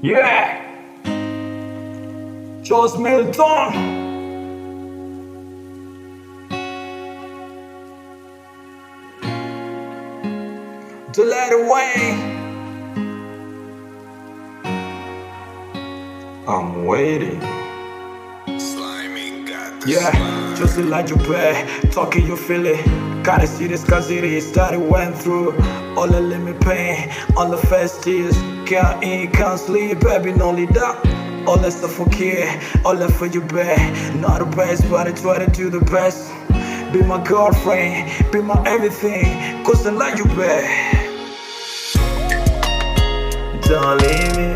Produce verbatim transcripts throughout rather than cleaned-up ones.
Yeah, Charles Milton. To let away. I'm waiting. Slimy got the Yeah, slime. just like you pay, talking you feel it. Gotta see this cause it is that it went through. All the limit pain, all the first years. Can't eat, can't sleep, baby, only that. All that stuff for care, all that for you, babe. Not the best, but I try to do the best. Be my girlfriend, be my everything, cause I like you, babe. Don't leave me,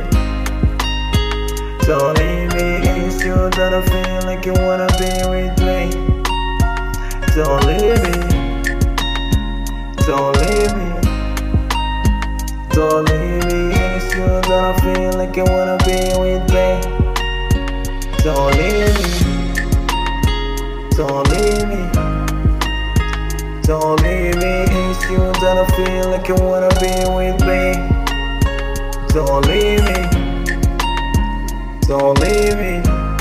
don't leave me. It's you that I feel like you wanna be with me. Don't leave me, don't leave me, don't leave me. It's you that I feel like you wanna be with me. Don't leave me, don't leave me, don't leave me. It's you that I feel like you wanna be with me. Don't leave me, don't leave me,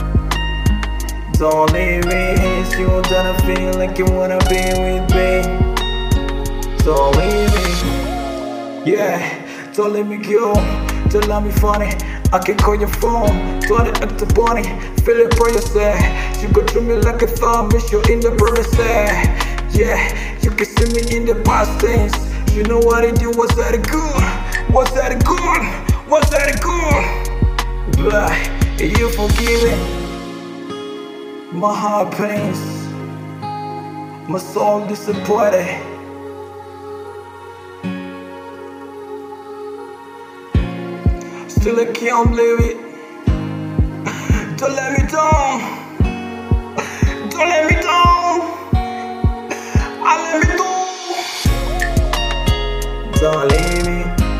don't leave me. It's you that I feel like you wanna be with me. Don't leave me, yeah. Don't let me go, don't let me funny. I can call your phone, don't act the bunny. Feel it for yourself. You go through me like a thumb, miss you in the present. Yeah, you can see me in the past tense. You know what I do, was that good? Was that good? Was that good? But you forgive it. My heart pains, my soul disappointed. Still I can't believe it. Don't let me down. Don't let me down. I let me go. Don't leave me.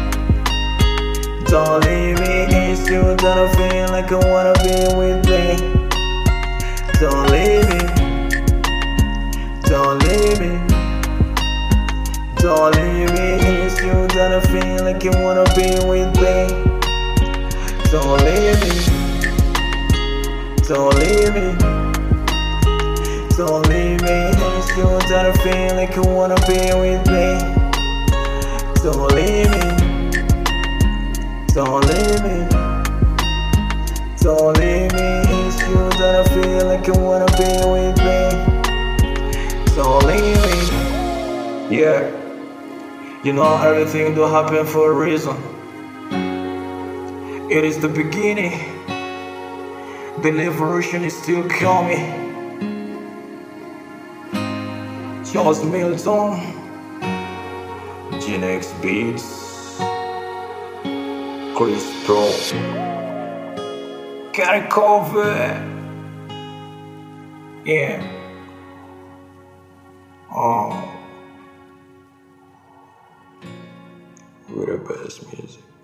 Don't leave me. It's you that I feel like I wanna be with me. Don't leave me. Don't leave me. Don't leave me. It's you that I feel like you wanna be with me. Don't leave me, don't leave me, don't leave me. It's you that I feel like you wanna be with me. Don't leave me, don't leave me, don't leave me. It's you that I feel like you wanna be with me. Don't leave me, yeah. You know everything do happen for a reason. It is the beginning. The liberation is still coming. Charles Milton, G-Nex Beats, Chris Pro, Gary Cover. Yeah. Oh, we're the best music.